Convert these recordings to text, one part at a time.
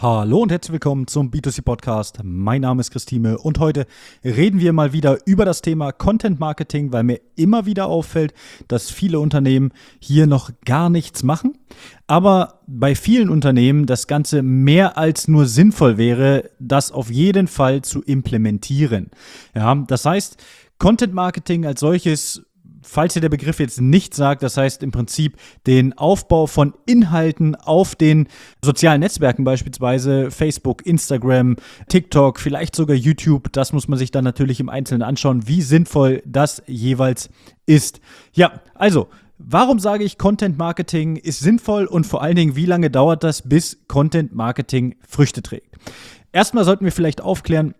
Hallo und herzlich willkommen zum B2C Podcast. Mein Name ist Christine und heute reden wir mal wieder über das Thema Content Marketing, weil mir immer wieder auffällt, dass viele Unternehmen hier noch gar nichts machen, aber bei vielen Unternehmen das Ganze mehr als nur sinnvoll wäre, das auf jeden Fall zu implementieren. Ja, das heißt, Content Marketing als solches, falls dir der Begriff jetzt nicht sagt, das heißt im Prinzip den Aufbau von Inhalten auf den sozialen Netzwerken, beispielsweise Facebook, Instagram, TikTok, vielleicht sogar YouTube. Das muss man sich dann natürlich im Einzelnen anschauen, wie sinnvoll das jeweils ist. Ja, also, warum sage ich, Content Marketing ist sinnvoll und vor allen Dingen, wie lange dauert das, bis Content Marketing Früchte trägt? Erstmal sollten wir vielleicht aufklären,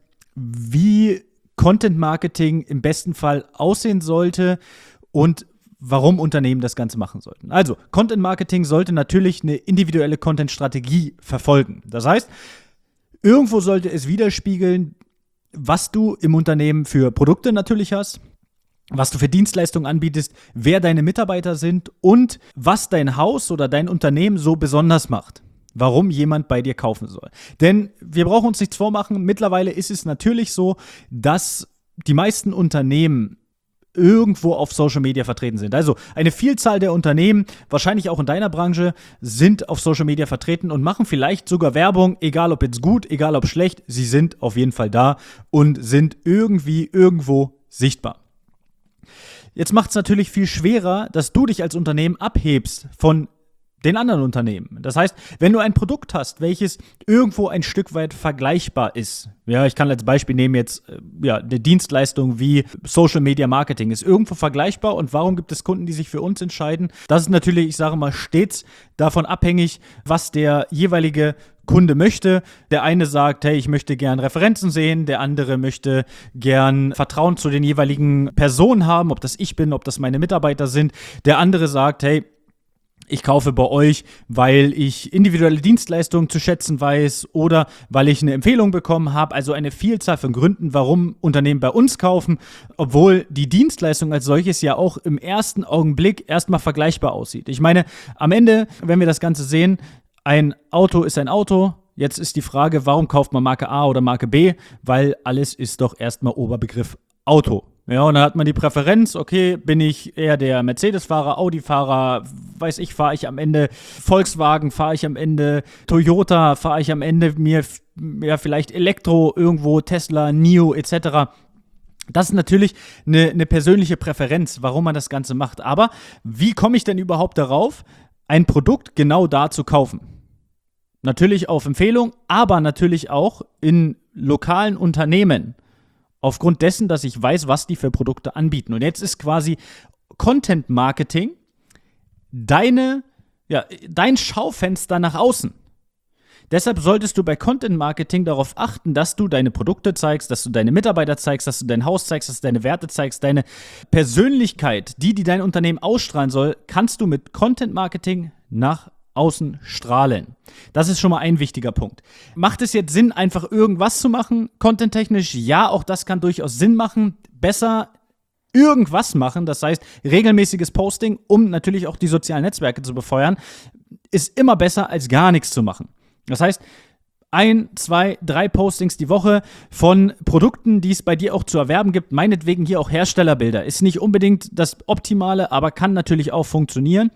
wie Content Marketing im besten Fall aussehen sollte und warum Unternehmen das Ganze machen sollten. Also, Content Marketing sollte natürlich eine individuelle Content-Strategie verfolgen. Das heißt, irgendwo sollte es widerspiegeln, was du im Unternehmen für Produkte natürlich hast, was du für Dienstleistungen anbietest, wer deine Mitarbeiter sind und was dein Haus oder dein Unternehmen so besonders macht. Warum jemand bei dir kaufen soll. Denn wir brauchen uns nichts vormachen, mittlerweile ist es natürlich so, dass die meisten Unternehmen irgendwo auf Social Media vertreten sind. Also eine Vielzahl der Unternehmen, wahrscheinlich auch in deiner Branche, sind auf Social Media vertreten und machen vielleicht sogar Werbung, egal ob jetzt gut, egal ob schlecht, sie sind auf jeden Fall da und sind irgendwie irgendwo sichtbar. Jetzt macht es natürlich viel schwerer, dass du dich als Unternehmen abhebst von den anderen Unternehmen. Das heißt, wenn du ein Produkt hast, welches irgendwo ein Stück weit vergleichbar ist, ja, ich kann als Beispiel nehmen jetzt, eine Dienstleistung wie Social Media Marketing, ist irgendwo vergleichbar und warum gibt es Kunden, die sich für uns entscheiden? Das ist natürlich, ich sage mal, stets davon abhängig, was der jeweilige Kunde möchte. Der eine sagt, hey, ich möchte gern Referenzen sehen, der andere möchte gern Vertrauen zu den jeweiligen Personen haben, ob das ich bin, ob das meine Mitarbeiter sind. Der andere sagt, hey, ich kaufe bei euch, weil ich individuelle Dienstleistungen zu schätzen weiß oder weil ich eine Empfehlung bekommen habe. Also eine Vielzahl von Gründen, warum Unternehmen bei uns kaufen, obwohl die Dienstleistung als solches ja auch im ersten Augenblick erstmal vergleichbar aussieht. Ich meine, am Ende, wenn wir das Ganze sehen, ein Auto ist ein Auto. Jetzt ist die Frage, warum kauft man Marke A oder Marke B? Weil alles ist doch erstmal Oberbegriff Auto. Ja, und dann hat man die Präferenz, okay, bin ich eher der Mercedes-Fahrer, Audi-Fahrer, weiß ich, fahre ich am Ende Volkswagen, fahre ich am Ende Toyota, fahre ich am Ende mir vielleicht Elektro irgendwo, Tesla, NIO etc. Das ist natürlich eine persönliche Präferenz, warum man das Ganze macht. Aber wie komme ich denn überhaupt darauf, ein Produkt genau da zu kaufen? Natürlich auf Empfehlung, aber natürlich auch in lokalen Unternehmen. Aufgrund dessen, dass ich weiß, was die für Produkte anbieten. Und jetzt ist quasi Content Marketing dein Schaufenster nach außen. Deshalb solltest du bei Content Marketing darauf achten, dass du deine Produkte zeigst, dass du deine Mitarbeiter zeigst, dass du dein Haus zeigst, dass du deine Werte zeigst, deine Persönlichkeit, die dein Unternehmen ausstrahlen soll, kannst du mit Content Marketing nach außen strahlen. Das ist schon mal ein wichtiger Punkt. Macht es jetzt Sinn, einfach irgendwas zu machen, contenttechnisch? Ja, auch das kann durchaus Sinn machen. Besser irgendwas machen, das heißt regelmäßiges Posting, um natürlich auch die sozialen Netzwerke zu befeuern, ist immer besser, als gar nichts zu machen. Das heißt, 1, 2, 3 Postings die Woche von Produkten, die es bei dir auch zu erwerben gibt, meinetwegen hier auch Herstellerbilder. Ist nicht unbedingt das Optimale, aber kann natürlich auch funktionieren.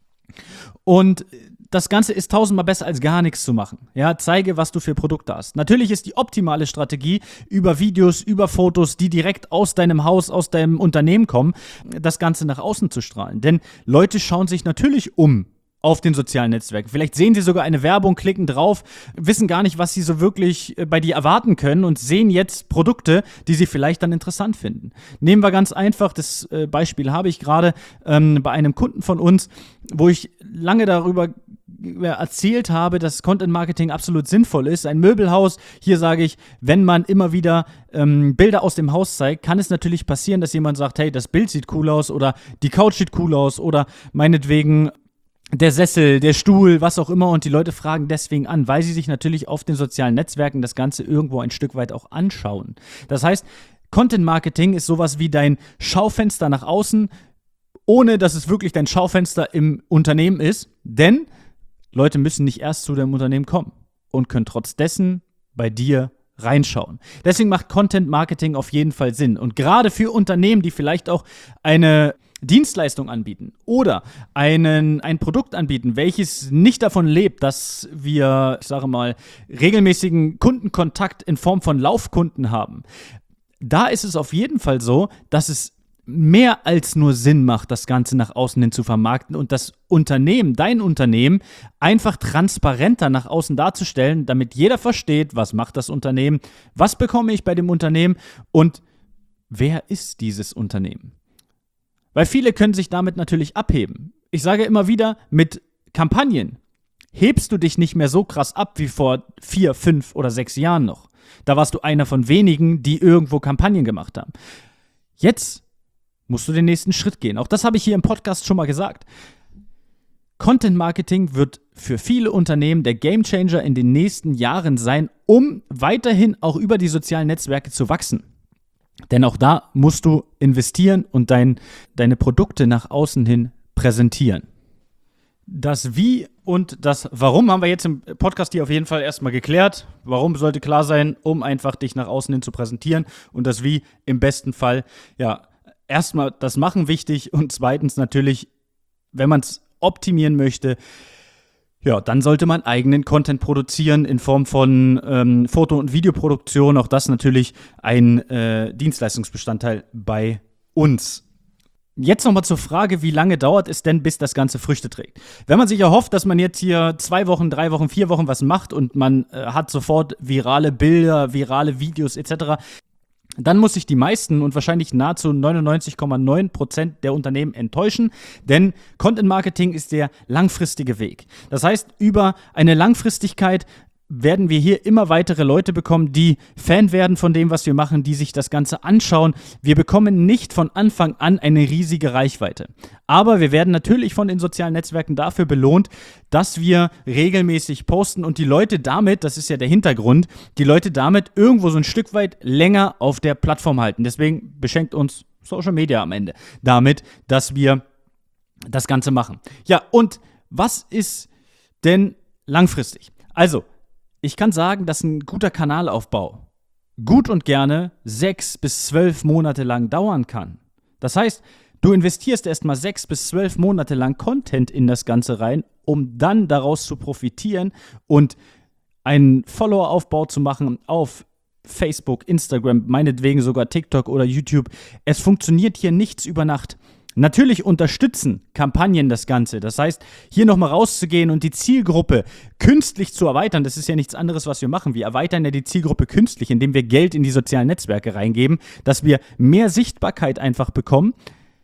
Und das Ganze ist 1000-mal besser, als gar nichts zu machen. Ja, zeige, was du für Produkte hast. Natürlich ist die optimale Strategie, über Videos, über Fotos, die direkt aus deinem Haus, aus deinem Unternehmen kommen, das Ganze nach außen zu strahlen. Denn Leute schauen sich natürlich um auf den sozialen Netzwerken. Vielleicht sehen sie sogar eine Werbung, klicken drauf, wissen gar nicht, was sie so wirklich bei dir erwarten können und sehen jetzt Produkte, die sie vielleicht dann interessant finden. Nehmen wir ganz einfach, das Beispiel habe ich gerade bei einem Kunden von uns, wo ich lange darüber erzählt habe, dass Content Marketing absolut sinnvoll ist. Ein Möbelhaus, hier sage ich, wenn man immer wieder Bilder aus dem Haus zeigt, kann es natürlich passieren, dass jemand sagt, hey, das Bild sieht cool aus oder die Couch sieht cool aus oder meinetwegen der Sessel, der Stuhl, was auch immer, und die Leute fragen deswegen an, weil sie sich natürlich auf den sozialen Netzwerken das Ganze irgendwo ein Stück weit auch anschauen. Das heißt, Content Marketing ist sowas wie dein Schaufenster nach außen, ohne dass es wirklich dein Schaufenster im Unternehmen ist, denn Leute müssen nicht erst zu deinem Unternehmen kommen. und können trotz dessen bei dir reinschauen. Deswegen macht Content Marketing auf jeden Fall Sinn. Und gerade für Unternehmen, die vielleicht auch eine Dienstleistung anbieten oder ein Produkt anbieten, welches nicht davon lebt, dass wir, ich sage mal, regelmäßigen Kundenkontakt in Form von Laufkunden haben. Da ist es auf jeden Fall so, dass es mehr als nur Sinn macht, das Ganze nach außen hin zu vermarkten und das Unternehmen, dein Unternehmen, einfach transparenter nach außen darzustellen, damit jeder versteht, was macht das Unternehmen, was bekomme ich bei dem Unternehmen und wer ist dieses Unternehmen. Weil viele können sich damit natürlich abheben. Ich sage immer wieder, mit Kampagnen hebst du dich nicht mehr so krass ab wie vor 4, 5 oder 6 Jahren noch. Da warst du einer von wenigen, die irgendwo Kampagnen gemacht haben. Jetzt musst du den nächsten Schritt gehen. Auch das habe ich hier im Podcast schon mal gesagt. Content Marketing wird für viele Unternehmen der Gamechanger in den nächsten Jahren sein, um weiterhin auch über die sozialen Netzwerke zu wachsen. Denn auch da musst du investieren und deine Produkte nach außen hin präsentieren. Das Wie und das Warum haben wir jetzt im Podcast hier auf jeden Fall erstmal geklärt. Warum sollte klar sein, um einfach dich nach außen hin zu präsentieren und das Wie im besten Fall, ja, erstmal das Machen wichtig und zweitens natürlich, wenn man es optimieren möchte, ja, dann sollte man eigenen Content produzieren in Form von Foto- und Videoproduktion. Auch das natürlich ein Dienstleistungsbestandteil bei uns. Jetzt nochmal zur Frage, wie lange dauert es denn, bis das Ganze Früchte trägt? Wenn man sich erhofft, dass man jetzt hier 2 Wochen, 3 Wochen, 4 Wochen was macht und man hat sofort virale Bilder, virale Videos etc., dann muss sich die meisten und wahrscheinlich nahezu 99,9% der Unternehmen enttäuschen, denn Content Marketing ist der langfristige Weg. Das heißt, über eine Langfristigkeit werden wir hier immer weitere Leute bekommen, die Fan werden von dem, was wir machen, die sich das Ganze anschauen. Wir bekommen nicht von Anfang an eine riesige Reichweite. Aber wir werden natürlich von den sozialen Netzwerken dafür belohnt, dass wir regelmäßig posten und die Leute damit, das ist ja der Hintergrund, die Leute damit irgendwo so ein Stück weit länger auf der Plattform halten. Deswegen beschenkt uns Social Media am Ende damit, dass wir das Ganze machen. Ja, und was ist denn langfristig? Also, ich kann sagen, dass ein guter Kanalaufbau gut und gerne 6 bis 12 Monate lang dauern kann. Das heißt, du investierst erstmal 6 bis 12 Monate lang Content in das Ganze rein, um dann daraus zu profitieren und einen Follower-Aufbau zu machen auf Facebook, Instagram, meinetwegen sogar TikTok oder YouTube. Es funktioniert hier nichts über Nacht. Natürlich unterstützen Kampagnen das Ganze. Das heißt, hier nochmal rauszugehen und die Zielgruppe künstlich zu erweitern, das ist ja nichts anderes, was wir machen. Wir erweitern ja die Zielgruppe künstlich, indem wir Geld in die sozialen Netzwerke reingeben, dass wir mehr Sichtbarkeit einfach bekommen.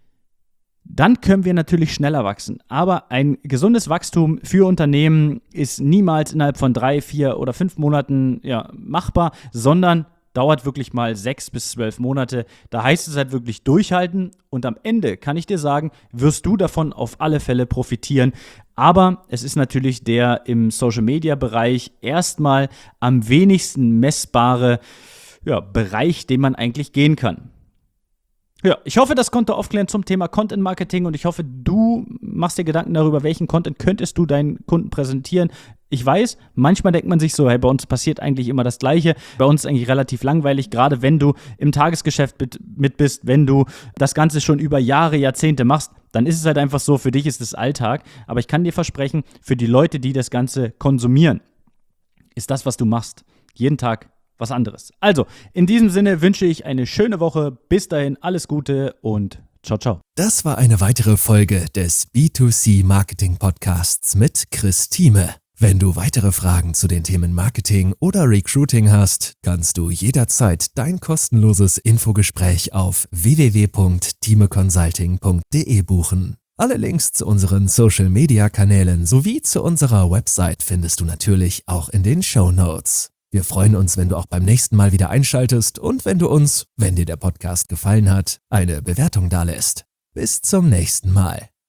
Dann können wir natürlich schneller wachsen. Aber ein gesundes Wachstum für Unternehmen ist niemals innerhalb von 3, 4 oder 5 Monaten machbar, sondern dauert wirklich mal 6 bis 12 Monate. Da heißt es halt wirklich durchhalten und am Ende, kann ich dir sagen, wirst du davon auf alle Fälle profitieren. Aber es ist natürlich der im Social-Media-Bereich erstmal am wenigsten messbare Bereich, den man eigentlich gehen kann. Ja, ich hoffe, das konnte aufklären zum Thema Content Marketing und ich hoffe, du machst dir Gedanken darüber, welchen Content könntest du deinen Kunden präsentieren. Ich weiß, manchmal denkt man sich so, hey, bei uns passiert eigentlich immer das Gleiche. Bei uns ist eigentlich relativ langweilig, gerade wenn du im Tagesgeschäft mit bist, wenn du das Ganze schon über Jahre, Jahrzehnte machst, dann ist es halt einfach so, für dich ist es Alltag. Aber ich kann dir versprechen, für die Leute, die das Ganze konsumieren, ist das, was du machst, jeden Tag was anderes. Also, in diesem Sinne wünsche ich eine schöne Woche. Bis dahin, alles Gute und ciao, ciao. Das war eine weitere Folge des B2C Marketing Podcasts mit Chris Thieme. Wenn du weitere Fragen zu den Themen Marketing oder Recruiting hast, kannst du jederzeit dein kostenloses Infogespräch auf www.thimeconsulting.de buchen. Alle Links zu unseren Social-Media-Kanälen sowie zu unserer Website findest du natürlich auch in den Shownotes. Wir freuen uns, wenn du auch beim nächsten Mal wieder einschaltest und wenn du uns, wenn dir der Podcast gefallen hat, eine Bewertung dalässt. Bis zum nächsten Mal.